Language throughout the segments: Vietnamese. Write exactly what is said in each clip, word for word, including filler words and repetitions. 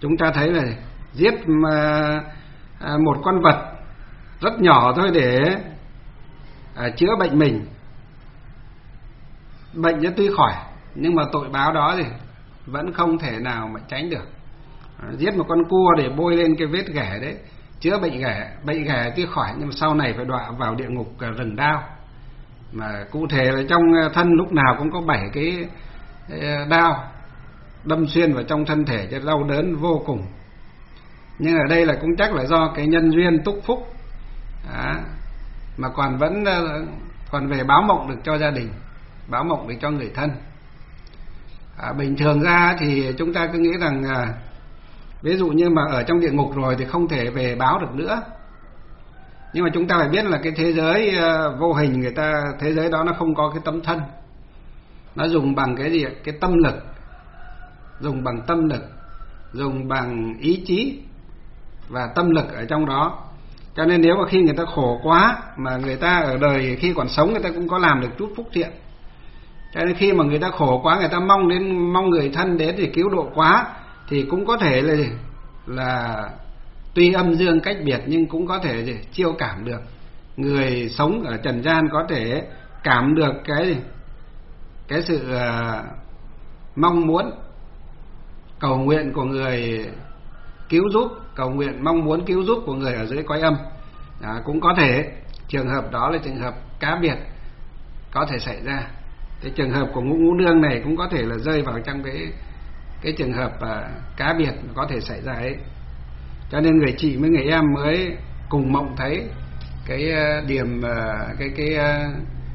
chúng ta thấy là giết mà một con vật rất nhỏ thôi để à, chữa bệnh mình, bệnh nó tuy khỏi nhưng mà tội báo đó thì vẫn không thể nào mà tránh được. À, giết một con cua để bôi lên cái vết ghẻ đấy, chữa bệnh ghẻ, bệnh ghẻ tuy khỏi nhưng mà sau này phải đọa vào địa ngục rừng đao. Mà cụ thể là trong thân lúc nào cũng có bảy cái đao đâm xuyên vào trong thân thể cho đau đớn vô cùng. Nhưng ở đây là cũng chắc là do cái nhân duyên túc phúc đó, mà còn vẫn còn về báo mộng được cho gia đình, báo mộng được cho người thân. À, bình thường ra thì chúng ta cứ nghĩ rằng à, ví dụ như mà ở trong địa ngục rồi thì không thể về báo được nữa. Nhưng mà chúng ta phải biết là cái thế giới uh, vô hình, người ta thế giới đó nó không có cái tấm thân, nó dùng bằng cái gì? Cái tâm lực, dùng bằng tâm lực, dùng bằng ý chí và tâm lực ở trong đó. Cho nên nếu mà khi người ta khổ quá mà người ta ở đời khi còn sống người ta cũng có làm được chút phúc thiện. Cho nên khi mà người ta khổ quá, người ta mong đến mong người thân đến thì cứu độ quá, thì cũng có thể là là tuy âm dương cách biệt nhưng cũng có thể gì? Chiêu cảm được. Người sống ở trần gian có thể cảm được cái cái sự uh, mong muốn cầu nguyện của người cứu giúp, cầu nguyện mong muốn cứu giúp của người ở dưới cõi âm. À, cũng có thể trường hợp đó là trường hợp cá biệt có thể xảy ra. Cái trường hợp của ngũ ngũ nương này cũng có thể là rơi vào trong cái cái trường hợp uh, cá biệt có thể xảy ra ấy. Cho nên người chị với người em mới cùng mộng thấy cái uh, điểm uh, cái cái uh,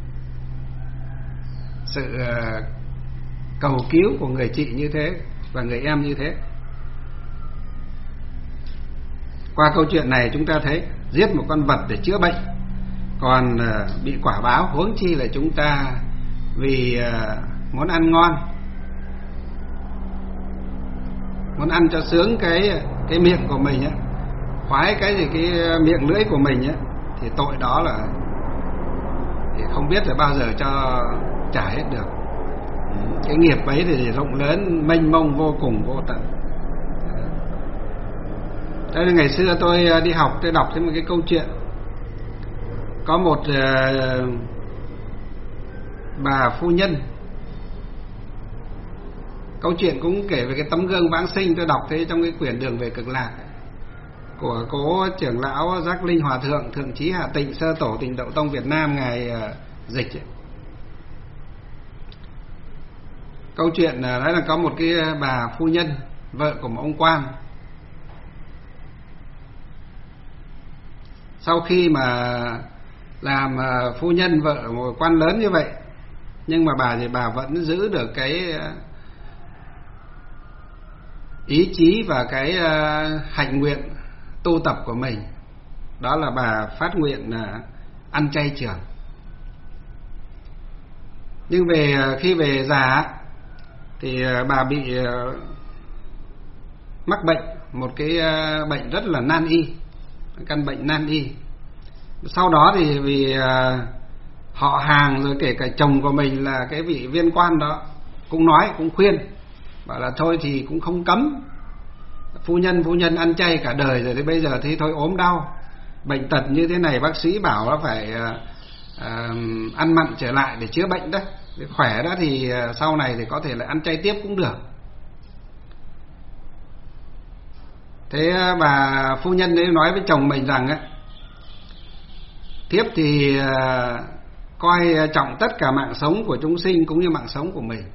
sự uh, cầu cứu của người chị như thế và người em như thế. Qua câu chuyện này chúng ta thấy giết một con vật để chữa bệnh còn uh, bị quả báo, huống chi là chúng ta vì uh, muốn ăn ngon, muốn ăn cho sướng cái cái miệng của mình á, khoái cái gì cái miệng lưỡi của mình á, thì tội đó là thì không biết là bao giờ cho trả hết được. Cái nghiệp ấy thì rộng lớn, mênh mông vô cùng vô tận. Cho nên ngày xưa tôi đi học, tôi đọc thấy một cái câu chuyện, có một uh, bà phu nhân. Câu chuyện cũng kể về cái tấm gương vãng sinh, tôi đọc thấy trong cái quyển Đường về Cực Lạc của cố trưởng lão Giác Linh Hòa Thượng, Thượng Chí Hạ Tịnh, sơ tổ Tịnh Độ Tông Việt Nam ngài uh, dịch ấy. Câu chuyện đấy là có một cái bà phu nhân, vợ của một ông quan. Sau khi mà làm phu nhân vợ một quan lớn như vậy, nhưng mà bà thì bà vẫn giữ được cái ý chí và cái hạnh nguyện tu tập của mình. Đó là bà phát nguyện ăn chay trường. Nhưng về khi về già thì bà bị mắc bệnh, một cái bệnh rất là nan y, căn bệnh nan y. Sau đó thì vì họ hàng rồi kể cả chồng của mình là cái vị viên quan đó cũng nói, cũng khuyên, bảo là thôi thì cũng không cấm phu nhân phu nhân ăn chay cả đời rồi, thì bây giờ thì thôi ốm đau bệnh tật như thế này, bác sĩ bảo là phải uh, uh, ăn mặn trở lại để chữa bệnh đó, để khỏe đó thì uh, sau này thì có thể là ăn chay tiếp cũng được. Thế uh, bà phu nhân ấy nói với chồng mình rằng á, thiếp thì uh, coi trọng tất cả mạng sống của chúng sinh cũng như mạng sống của mình.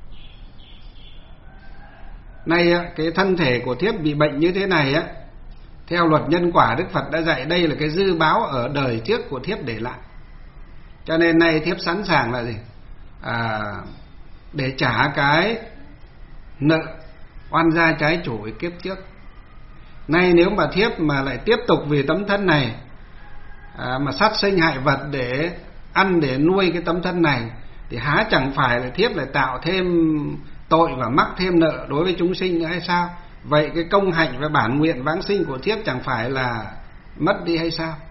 Nay cái thân thể của thiếp bị bệnh như thế này á, theo luật nhân quả Đức Phật đã dạy đây là cái dư báo ở đời trước của thiếp để lại. Cho nên nay thiếp sẵn sàng là gì? À, để trả cái nợ oan gia trái chủ ở kiếp trước. Nay nếu mà thiếp mà lại tiếp tục vì tấm thân này à, mà sát sinh hại vật để ăn để nuôi cái tấm thân này, thì há chẳng phải là thiếp lại tạo thêm tội và mắc thêm nợ đối với chúng sinh nữa hay sao? Vậy cái công hạnh và bản nguyện vãng sinh của thiếp chẳng phải là mất đi hay sao?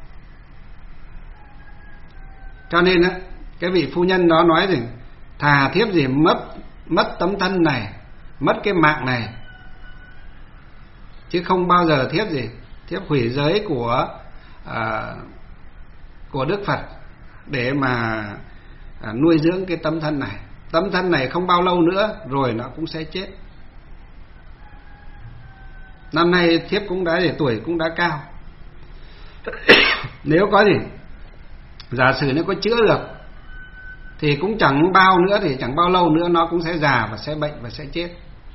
Cho nên á, cái vị phu nhân đó nói gì? Thà thiếp gì mất mất tấm thân này, mất cái mạng này, chứ không bao giờ thiếp gì thiếp hủy giới của à, của Đức Phật để mà à, nuôi dưỡng cái tấm thân này. Tấm thân này không bao lâu nữa rồi nó cũng sẽ chết. Năm nay thiếp cũng đã để tuổi cũng đã cao. Nếu có gì giả sử nếu có chữa được thì cũng chẳng bao nữa thì chẳng bao lâu nữa nó cũng sẽ già và sẽ bệnh và sẽ chết.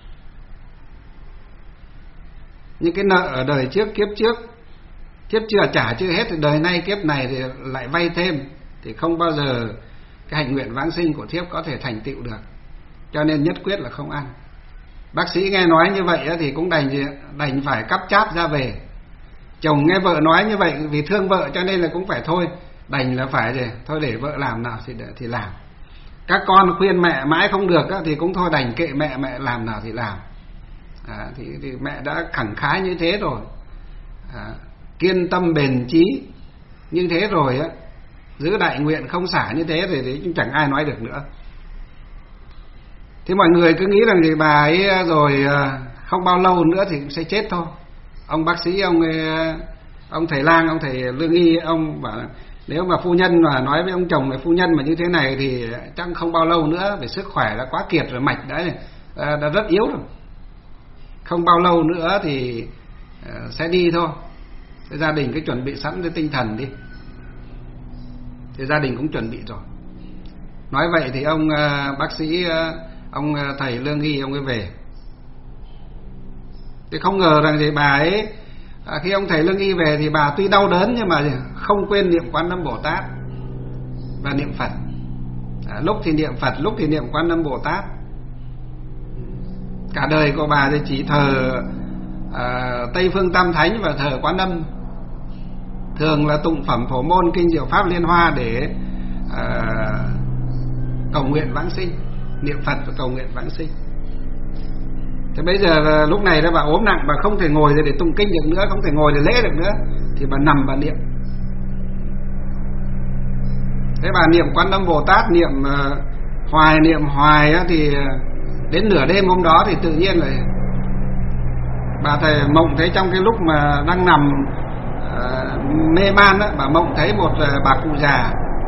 Những cái nợ ở đời trước, kiếp trước, kiếp chưa trả chưa hết thì đời nay kiếp này thì lại vay thêm, thì không bao giờ cái hạnh nguyện vãng sinh của thiếp có thể thành tựu được. Cho nên nhất quyết là không ăn. Bác sĩ nghe nói như vậy thì cũng đành đành phải cắp cháp ra về. Chồng nghe vợ nói như vậy vì thương vợ cho nên là cũng phải thôi, đành là phải để thôi để vợ làm nào thì để, thì làm. Các con khuyên mẹ mãi không được thì cũng thôi đành kệ mẹ, mẹ làm nào thì làm. À, thì, thì mẹ đã khẳng khái như thế rồi, à, kiên tâm bền chí như thế rồi á, giữ đại nguyện không xả như thế thì, thì chẳng ai nói được nữa. Thế mọi người cứ nghĩ rằng thì bà ấy rồi không bao lâu nữa thì cũng sẽ chết thôi. Ông bác sĩ, ông ông thầy lang, ông thầy lương y, ông bảo nếu mà phu nhân mà nói với ông chồng là phu nhân mà như thế này thì chắc không bao lâu nữa, về sức khỏe đã quá kiệt rồi, mạch đã đã rất yếu rồi, không bao lâu nữa thì sẽ đi thôi. Thế gia đình cứ chuẩn bị sẵn cái tinh thần đi. Thì gia đình cũng chuẩn bị rồi. Nói vậy thì ông bác sĩ, ông thầy lương y ông ấy về. Thì không ngờ rằng thì bà ấy, khi ông thầy lương y về thì bà tuy đau đớn nhưng mà không quên niệm Quan Âm Bồ Tát và niệm Phật. À, lúc thì niệm Phật, lúc thì niệm Quan Âm Bồ Tát. Cả đời của bà thì chỉ thờ à, Tây Phương Tam Thánh và thờ Quan Âm. Thường là tụng phẩm Phổ Môn, kinh Diệu Pháp Liên Hoa để à, cầu nguyện vãng sinh, niệm Phật và cầu nguyện vãng sinh. Thế bây giờ lúc này đó bà ốm nặng, bà không thể ngồi để tụng kinh được nữa, không thể ngồi để lễ được nữa, thì bà nằm bà niệm. Thế bà niệm Quan Âm Bồ Tát, niệm uh, hoài niệm hoài á, thì đến nửa đêm hôm đó thì tự nhiên là bà thầy mộng thấy trong cái lúc mà đang nằm uh, mê man á, bà mộng thấy một uh, bà cụ già,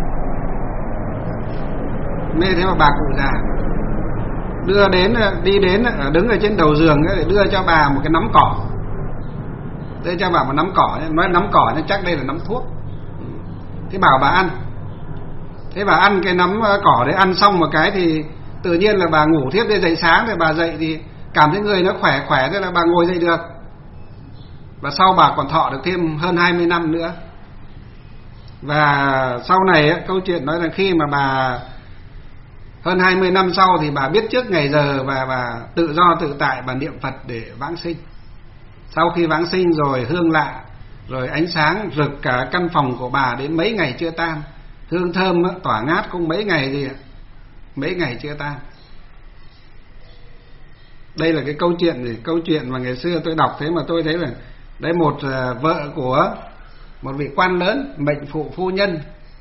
mê thấy một bà cụ già đưa đến, đi đến đứng ở trên đầu giường để đưa cho bà một cái nắm cỏ, đưa cho bà một nắm cỏ, nói nắm cỏ nhưng chắc đây là nắm thuốc. Thế bảo bà ăn. Thế bà ăn cái nắm cỏ đấy, ăn xong một cái thì tự nhiên là bà ngủ thiếp đi, dậy sáng rồi bà dậy thì cảm thấy người nó khỏe khỏe, thế là bà ngồi dậy được. Và sau bà còn thọ được thêm hơn hai mươi năm nữa. Và sau này câu chuyện nói là khi mà bà hơn hai mươi năm sau thì bà biết trước ngày giờ và bà tự do tự tại bà niệm Phật để vãng sinh. Sau khi vãng sinh rồi hương lạ, rồi ánh sáng rực cả căn phòng của bà đến mấy ngày chưa tan. Hương thơm tỏa ngát cũng mấy ngày gì mấy ngày chưa tan. Đây là cái câu chuyện gì? Câu chuyện mà ngày xưa tôi đọc thế mà tôi thấy là đấy, một vợ của một vị quan lớn, mệnh phụ phu nhân,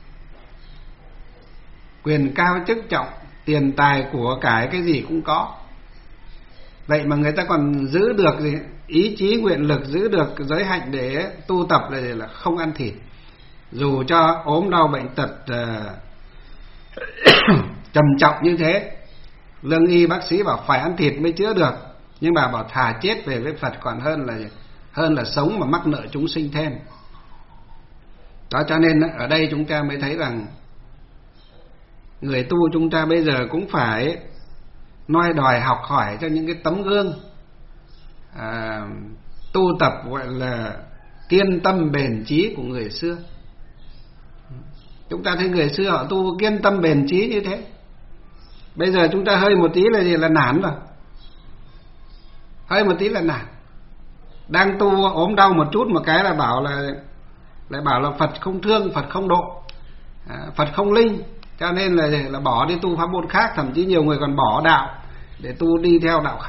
quyền cao chức trọng, tiền tài của cải cái gì cũng có. Vậy mà người ta còn giữ được gì? Ý chí nguyện lực, giữ được giới hạnh để tu tập là, là không ăn thịt. Dù cho ốm đau bệnh tật uh, trầm trọng như thế, lương y bác sĩ bảo phải ăn thịt mới chữa được, nhưng bà bảo thà chết về với Phật còn hơn là hơn là sống mà mắc nợ chúng sinh thêm. Đó, cho nên ở đây chúng ta mới thấy rằng người tu chúng ta bây giờ cũng phải noi đòi học hỏi cho những cái tấm gương à, tu tập gọi là kiên tâm bền chí của người xưa. Chúng ta thấy người xưa họ tu kiên tâm bền chí như thế. Bây giờ chúng ta hơi một tí là gì, là nản rồi. Hơi một tí là nản. Đang tu ốm đau một chút một cái là bảo là lại bảo là Phật không thương, Phật không độ, à, Phật không linh, cho nên là là bỏ đi tu pháp môn khác, thậm chí nhiều người còn bỏ đạo để tu đi theo đạo khác.